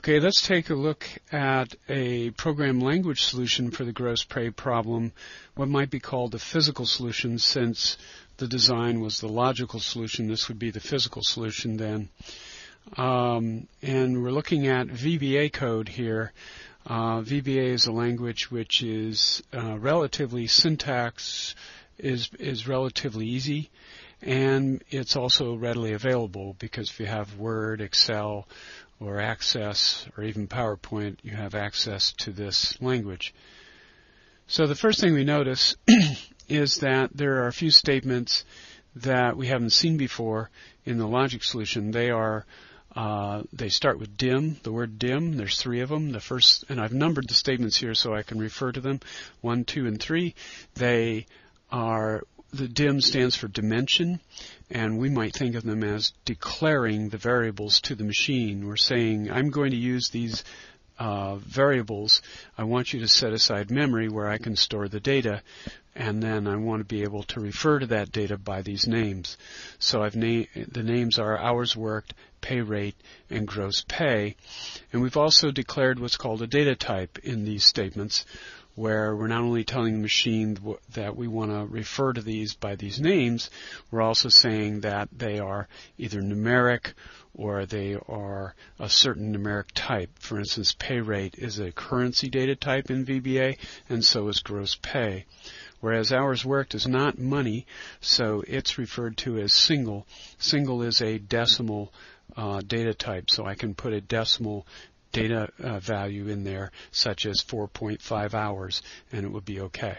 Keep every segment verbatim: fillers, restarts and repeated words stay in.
Okay, let's take a look at a program language solution for the gross pay problem, what might be called the physical solution. Since the design was the logical solution, this would be the physical solution then. Um, and we're looking at V B A code here. Uh, V B A is a language which is uh, relatively syntax is is relatively easy, and it's also readily available because if you have Word, Excel, or Access, or even PowerPoint, you have access to this language. So the first thing we notice is that there are a few statements that we haven't seen before in the logic solution. They are uh, they start with dim, the word dim. There's three of them. The first, and I've numbered the statements here so I can refer to them. One, two, and three. They are The dim stands for dimension, and we might think of them as declaring the variables to the machine. We're saying, I'm going to use these uh, variables. I want you to set aside memory where I can store the data, and then I want to be able to refer to that data by these names. So I've na- the names are hours worked, pay rate, and gross pay. And we've also declared what's called a data type in these statements, where we're not only telling the machine that we want to refer to these by these names, we're also saying that they are either numeric or they are a certain numeric type. For instance, pay rate is a currency data type in V B A, and so is gross pay. Whereas hours worked is not money, so it's referred to as single. Single is a decimal uh, data type, so I can put a decimal data uh, value in there, such as four point five hours, and it would be okay.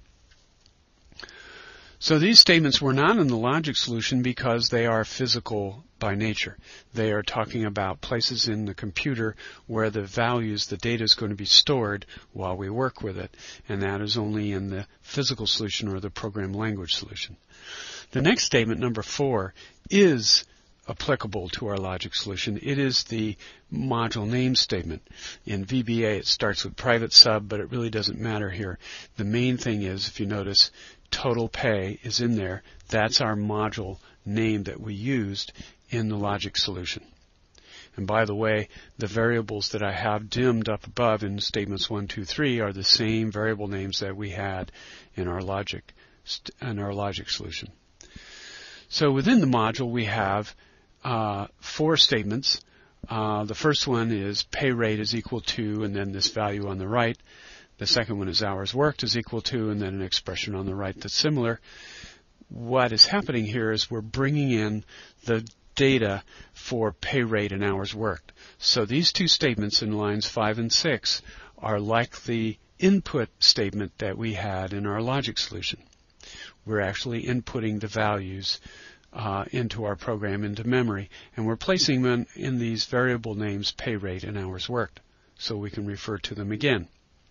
So these statements were not in the logic solution because they are physical by nature. They are talking about places in the computer where the values, the data is going to be stored while we work with it, and that is only in the physical solution or the program language solution. The next statement, number four, is applicable to our logic solution. It is the module name statement. In V B A it starts with private sub, but it really doesn't matter here. The main thing is, if you notice, total pay is in there. That's our module name that we used in the logic solution. And by the way, the variables that I have dimmed up above in statements one, two, three are the same variable names that we had in our logic in our logic solution. So within the module we have Uh, four statements. Uh, the first one is pay rate is equal to, and then this value on the right. The second one is hours worked is equal to, and then an expression on the right that's similar. What is happening here is we're bringing in the data for pay rate and hours worked. So these two statements in lines five and six are like the input statement that we had in our logic solution. We're actually inputting the values Uh, into our program, into memory, and we're placing them in, in these variable names, pay rate and hours worked, so we can refer to them again.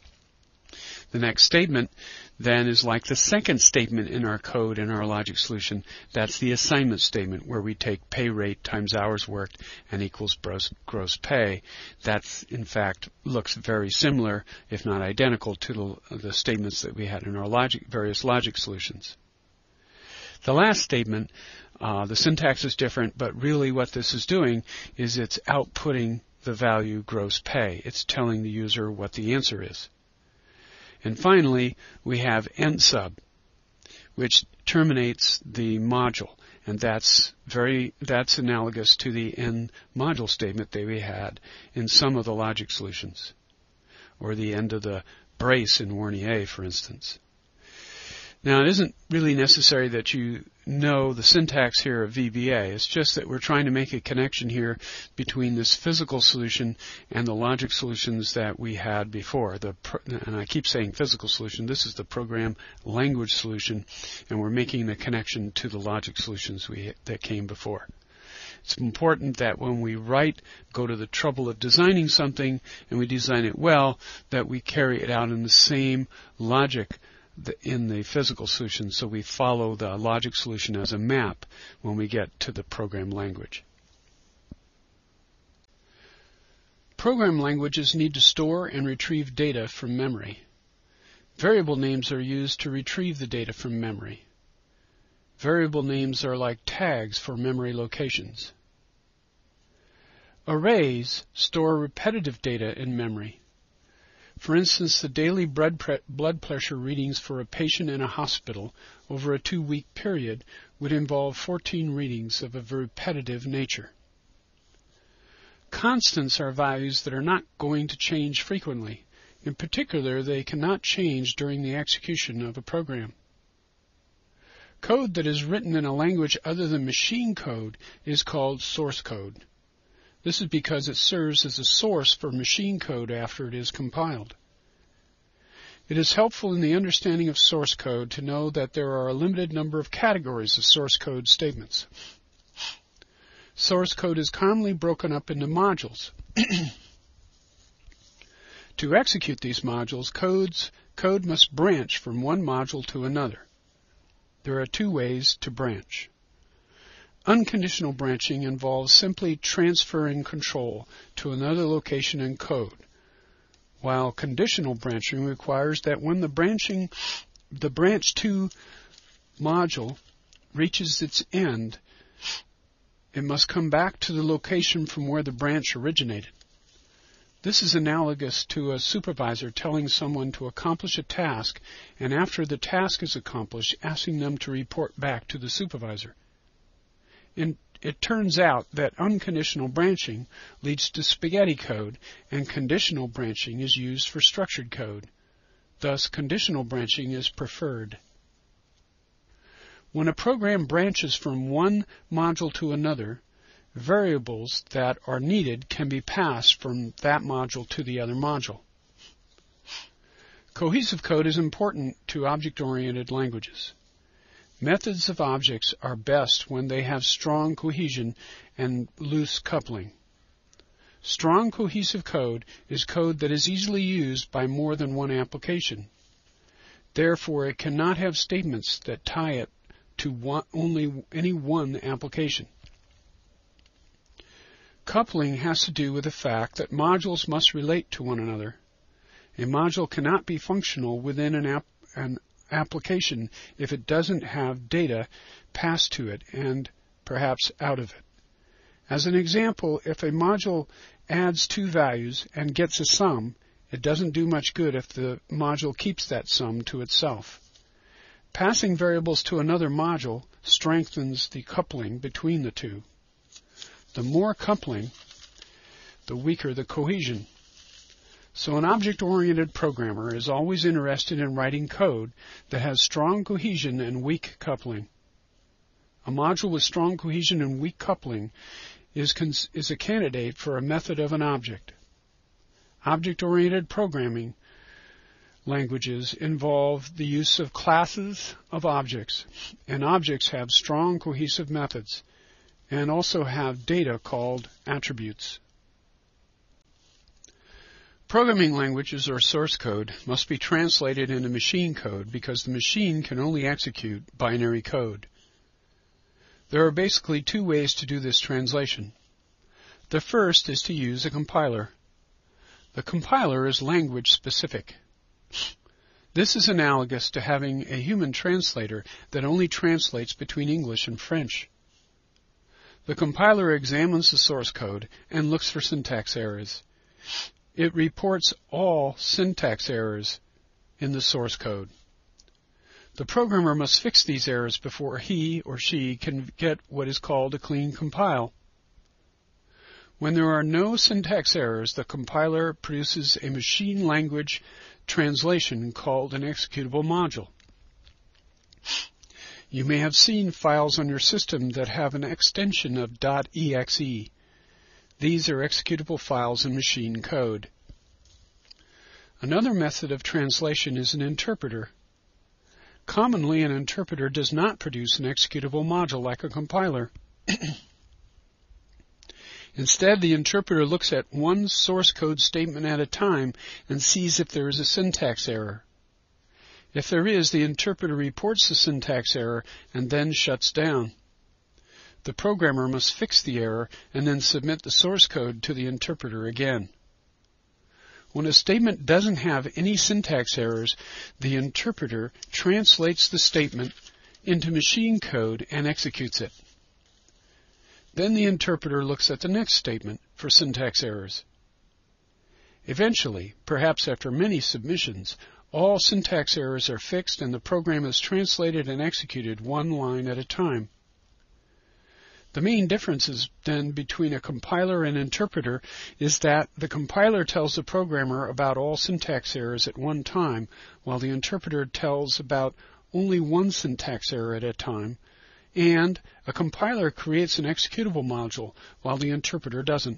The next statement then is like the second statement in our code in our logic solution. That's the assignment statement, where we take pay rate times hours worked and equals gross, gross pay. That's, in fact, looks very similar, if not identical, to the, the statements that we had in our logic, various logic solutions. The last statement, uh, the syntax is different, but really what this is doing is it's outputting the value gross pay. It's telling the user what the answer is. And finally, we have end sub, which terminates the module, and that's very that's analogous to the end module statement that we had in some of the logic solutions, or the end of the brace in Warnier, for instance. Now, it isn't really necessary that you know the syntax here of V B A. It's just that we're trying to make a connection here between this physical solution and the logic solutions that we had before. The pro- and I keep saying physical solution. This is the program language solution, and we're making the connection to the logic solutions we that came before. It's important that when we write, go to the trouble of designing something, and we design it well, that we carry it out in the same logic in the physical solution, so we follow the logic solution as a map when we get to the program language. Program languages need to store and retrieve data from memory. Variable names are used to retrieve the data from memory. Variable names are like tags for memory locations. Arrays store repetitive data in memory. For instance, the daily blood, pre- blood pressure readings for a patient in a hospital over a two-week period would involve fourteen readings of a repetitive nature. Constants are values that are not going to change frequently. In particular, they cannot change during the execution of a program. Code that is written in a language other than machine code is called source code. This is because it serves as a source for machine code after it is compiled. It is helpful in the understanding of source code to know that there are a limited number of categories of source code statements. Source code is commonly broken up into modules. To execute these modules, codes, code must branch from one module to another. There are two ways to branch. Unconditional branching involves simply transferring control to another location in code, while conditional branching requires that when the branching, the branch to module reaches its end, it must come back to the location from where the branch originated. This is analogous to a supervisor telling someone to accomplish a task, and after the task is accomplished, asking them to report back to the supervisor. In, it turns out that unconditional branching leads to spaghetti code, and conditional branching is used for structured code. Thus, conditional branching is preferred. When a program branches from one module to another, variables that are needed can be passed from that module to the other module. Cohesive code is important to object-oriented languages. Methods of objects are best when they have strong cohesion and loose coupling. Strong cohesive code is code that is easily used by more than one application. Therefore, it cannot have statements that tie it to one, only any one application. Coupling has to do with the fact that modules must relate to one another. A module cannot be functional within an, app, an application if it doesn't have data passed to it and perhaps out of it. As an example, if a module adds two values and gets a sum, it doesn't do much good if the module keeps that sum to itself. Passing variables to another module strengthens the coupling between the two. The more coupling, the weaker the cohesion. So an object-oriented programmer is always interested in writing code that has strong cohesion and weak coupling. A module with strong cohesion and weak coupling is, cons- is a candidate for a method of an object. Object-oriented programming languages involve the use of classes of objects, and objects have strong cohesive methods, and also have data called attributes. Programming languages or source code must be translated into machine code because the machine can only execute binary code. There are basically two ways to do this translation. The first is to use a compiler. The compiler is language specific. This is analogous to having a human translator that only translates between English and French. The compiler examines the source code and looks for syntax errors. It reports all syntax errors in the source code. The programmer must fix these errors before he or she can get what is called a clean compile. When there are no syntax errors, the compiler produces a machine language translation called an executable module. You may have seen files on your system that have an extension of .exe. These are executable files in machine code. Another method of translation is an interpreter. Commonly, an interpreter does not produce an executable module like a compiler. Instead, the interpreter looks at one source code statement at a time and sees if there is a syntax error. If there is, the interpreter reports the syntax error and then shuts down. The programmer must fix the error and then submit the source code to the interpreter again. When a statement doesn't have any syntax errors, the interpreter translates the statement into machine code and executes it. Then the interpreter looks at the next statement for syntax errors. Eventually, perhaps after many submissions, all syntax errors are fixed and the program is translated and executed one line at a time. The main difference is then between a compiler and interpreter is that the compiler tells the programmer about all syntax errors at one time, while the interpreter tells about only one syntax error at a time, and a compiler creates an executable module, while the interpreter doesn't.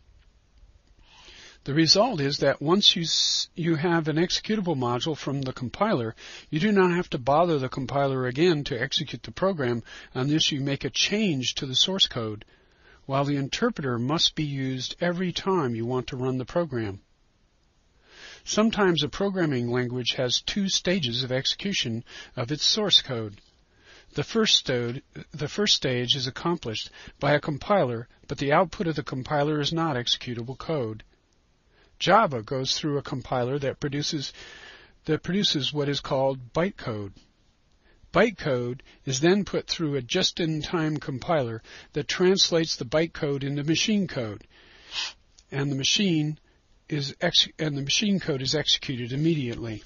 The result is that once you, you have an executable module from the compiler, you do not have to bother the compiler again to execute the program unless you make a change to the source code, while the interpreter must be used every time you want to run the program. Sometimes a programming language has two stages of execution of its source code. The first, stode, the first stage is accomplished by a compiler, but the output of the compiler is not executable code. Java goes through a compiler that produces, that produces what is called bytecode. Bytecode is then put through a just-in-time compiler that translates the bytecode into machine code, and the machine is ex- and the machine code is executed immediately.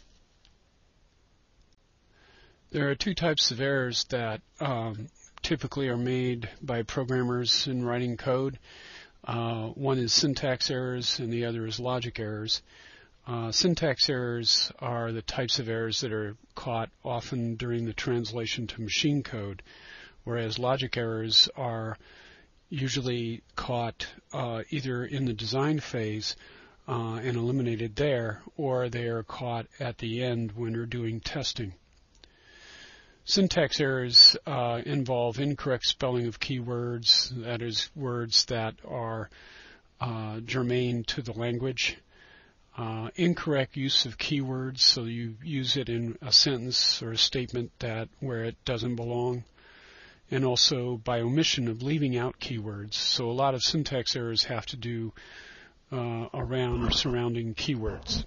There are two types of errors that um, typically are made by programmers in writing code. Uh, one is syntax errors and the other is logic errors. Uh, syntax errors are the types of errors that are caught often during the translation to machine code, whereas logic errors are usually caught uh, either in the design phase uh, and eliminated there, or they are caught at the end when you're doing testing. Syntax errors uh, involve incorrect spelling of keywords, that is, words that are uh, germane to the language. Uh, incorrect use of keywords, so you use it in a sentence or a statement that where it doesn't belong. And also by omission of leaving out keywords. So a lot of syntax errors have to do uh, around or surrounding keywords.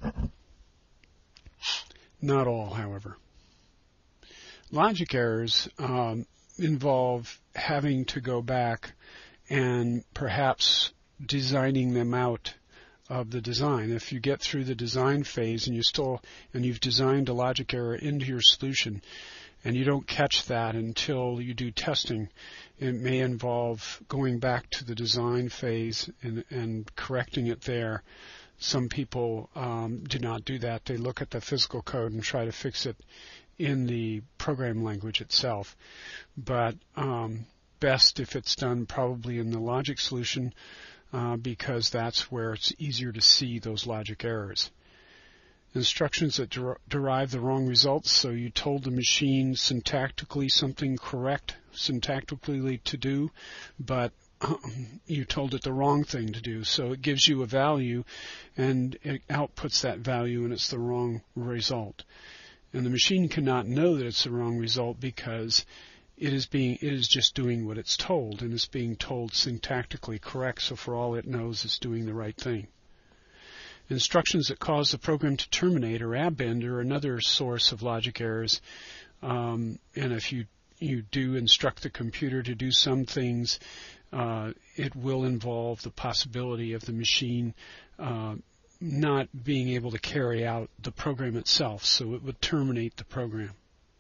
Not all, however. Logic errors um, involve having to go back and perhaps designing them out of the design. If you get through the design phase and you still and you've designed a logic error into your solution and you don't catch that until you do testing, it may involve going back to the design phase and, and correcting it there. Some people um, do not do that. They look at the physical code and try to fix it in the program language itself. But um, best if it's done probably in the logic solution uh, because that's where it's easier to see those logic errors. Instructions that der- derive the wrong results, so you told the machine syntactically something correct, syntactically to do, but um, you told it the wrong thing to do. So it gives you a value and it outputs that value and it's the wrong result. And the machine cannot know that it's the wrong result because it is being it is just doing what it's told, and it's being told syntactically correct, so for all it knows it's doing the right thing. Instructions that cause the program to terminate or append are another source of logic errors. Um, and if you you do instruct the computer to do some things, uh, it will involve the possibility of the machine uh, not being able to carry out the program itself, so it would terminate the program.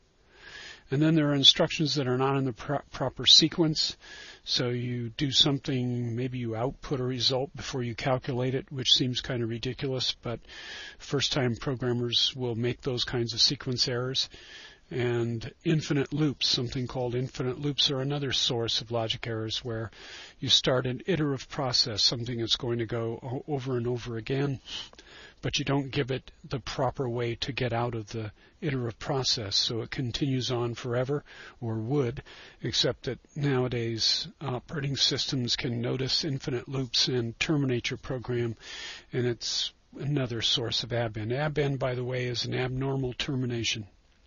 And then there are instructions that are not in the pro- proper sequence, so you do something, maybe you output a result before you calculate it, which seems kind of ridiculous, but first-time programmers will make those kinds of sequence errors. And infinite loops, something called infinite loops, are another source of logic errors where you start an iterative process, something that's going to go over and over again, but you don't give it the proper way to get out of the iterative process, so it continues on forever, or would, except that nowadays operating systems can notice infinite loops and terminate your program, and it's another source of append. Append, by the way, is an abnormal termination.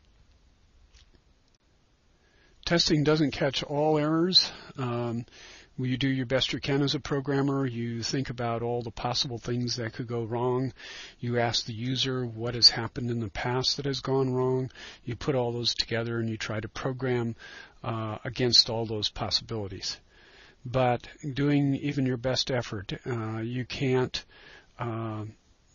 Testing doesn't catch all errors. Um, you do your best you can as a programmer. You think about all the possible things that could go wrong. You ask the user what has happened in the past that has gone wrong. You put all those together and you try to program uh, against all those possibilities. but doing even your best effort, uh, you can't uh,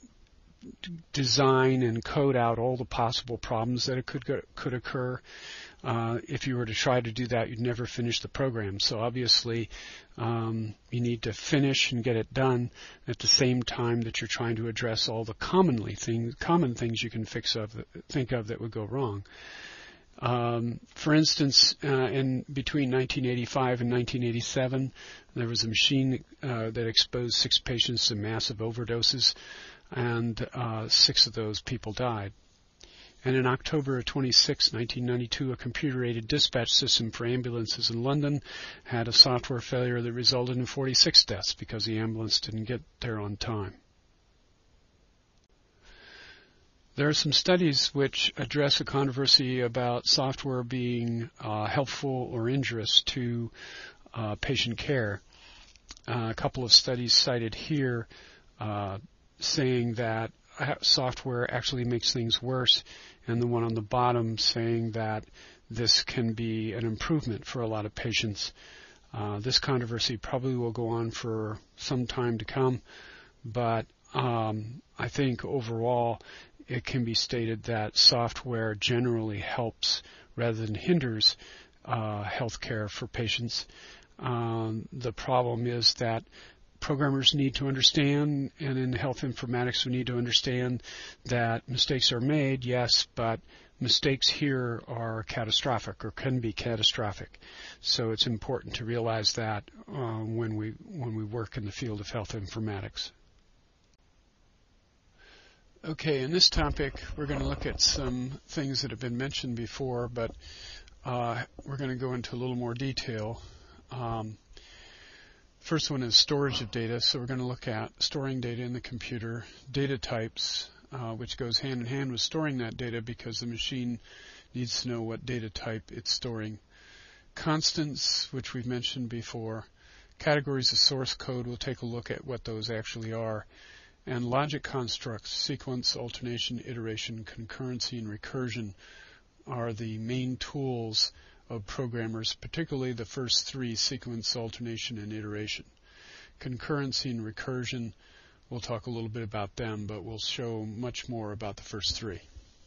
design and code out all the possible problems that it could go, could occur. Uh, if you were to try to do that, you'd never finish the program. So obviously, um, you need to finish and get it done at the same time that you're trying to address all the commonly things, common things you can fix of, think of that would go wrong. Um, for instance, uh, in between nineteen eighty-five and nineteen eighty-seven, there was a machine uh, that exposed six patients to massive overdoses, and uh, six of those people died. And in October twenty-sixth, nineteen ninety-two, a computer-aided dispatch system for ambulances in London had a software failure that resulted in forty-six deaths because the ambulance didn't get there on time. There are some studies which address a controversy about software being uh, helpful or injurious to uh, patient care. Uh, a couple of studies cited here uh, saying that software actually makes things worse, and the one on the bottom saying that this can be an improvement for a lot of patients. Uh, this controversy probably will go on for some time to come, but um, I think overall it can be stated that software generally helps rather than hinders uh, healthcare for patients. Um, the problem is that programmers need to understand, and in health informatics we need to understand that mistakes are made, yes, but mistakes here are catastrophic or can be catastrophic. So it's important to realize that uh, when we when we work in the field of health informatics. Okay, in this topic we're going to look at some things that have been mentioned before, but uh, we're going to go into a little more detail. Um, First one is storage of data. So we're going to look at storing data in the computer, data types, uh, which goes hand in hand with storing that data because the machine needs to know what data type it's storing. Constants, which we've mentioned before. Categories of source code, we'll take a look at what those actually are. And logic constructs, sequence, alternation, iteration, concurrency, and recursion are the main tools of programmers, particularly the first three, sequence, alternation, and iteration. Concurrency and recursion, we'll talk a little bit about them, but we'll show much more about the first three.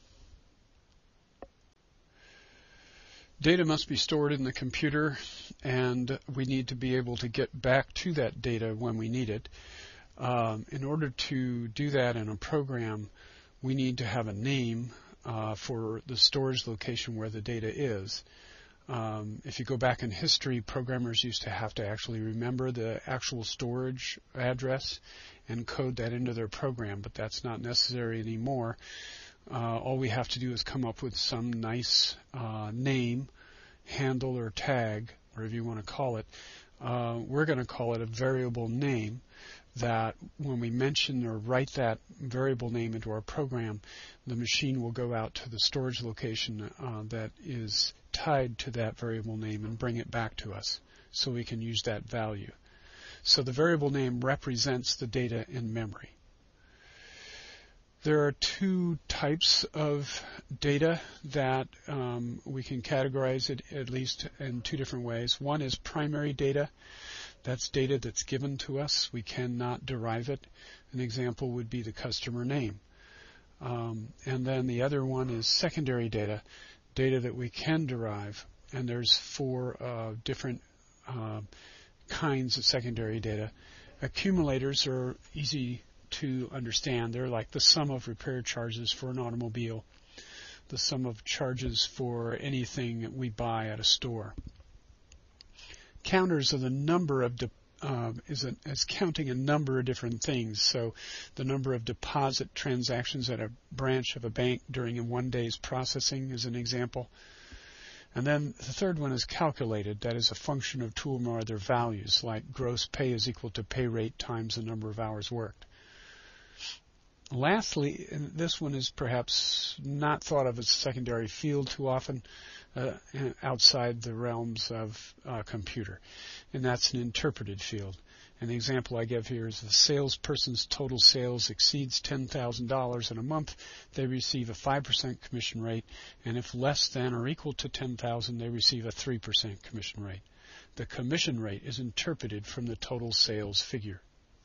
Data must be stored in the computer, and we need to be able to get back to that data when we need it. Um, in order to do that in a program, we need to have a name uh, for the storage location where the data is. Um, if you go back in history, programmers used to have to actually remember the actual storage address and code that into their program, but that's not necessary anymore. Uh, all we have to do is come up with some nice uh, name, handle, or tag, whatever you want to call it. Uh, we're going to call it a variable name that when we mention or write that variable name into our program, the machine will go out to the storage location uh, that is tied to that variable name and bring it back to us so we can use that value. So the variable name represents the data in memory. There are two types of data that um, we can categorize it at least in two different ways. One is primary data. That's data that's given to us. We cannot derive it. An example would be the customer name. Um, and then the other one is secondary data, data that we can derive. And there's four uh, different uh, kinds of secondary data. Accumulators are easy to understand. They're like the sum of repair charges for an automobile, the sum of charges for anything that we buy at a store. Counters are the number of de- uh, is, a, is counting a number of different things. So the number of deposit transactions at a branch of a bank during a one day's processing is an example. And then the third one is calculated. That is a function of two or more other values, like gross pay is equal to pay rate times the number of hours worked. Lastly, and this one is perhaps not thought of as a secondary field too often uh, outside the realms of uh, computer, and that's an interpreted field. And the example I give here is if a salesperson's total sales exceeds ten thousand dollars in a month, they receive a five percent commission rate, and if less than or equal to ten thousand dollars, they receive a three percent commission rate. the commission rate is interpreted from the total sales figure.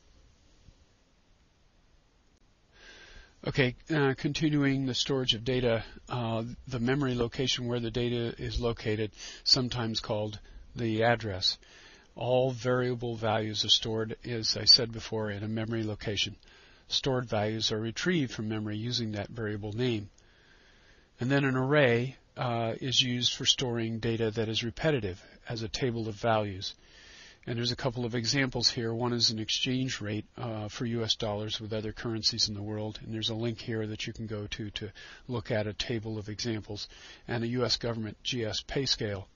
Okay, uh, continuing the storage of data, uh, the memory location where the data is located, sometimes called the address. All variable values are stored, as I said before, in a memory location. Stored values are retrieved from memory using that variable name. And then an array uh, is used for storing data that is repetitive as a table of values. And there's a couple of examples here. One is an exchange rate uh, for U S dollars with other currencies in the world. And there's a link here that you can go to to look at a table of examples. And a U S government G S pay scale.